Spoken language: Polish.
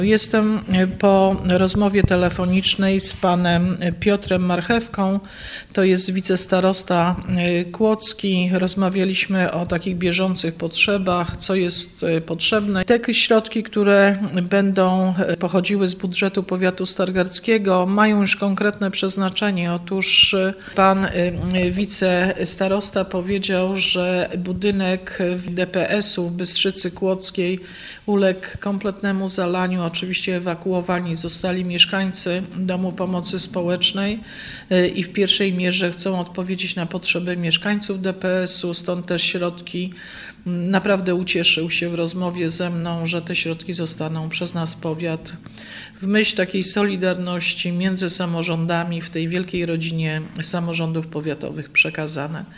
Jestem po rozmowie telefonicznej z panem Piotrem Marchewką, to jest wicestarosta kłodzki. Rozmawialiśmy o takich bieżących potrzebach, co jest potrzebne. Te środki, które będą pochodziły z budżetu powiatu stargardzkiego, mają już konkretne przeznaczenie. Otóż pan wicestarosta powiedział, że budynek DPS-u w Bystrzycy Kłodzkiej uległ kompletnemu zalaniu. Oczywiście ewakuowani zostali mieszkańcy Domu Pomocy Społecznej i w pierwszej mierze chcą odpowiedzieć na potrzeby mieszkańców DPS-u, stąd też środki. Naprawdę ucieszył się w rozmowie ze mną, że te środki zostaną przez nas powiat w myśl takiej solidarności między samorządami w tej wielkiej rodzinie samorządów powiatowych przekazane.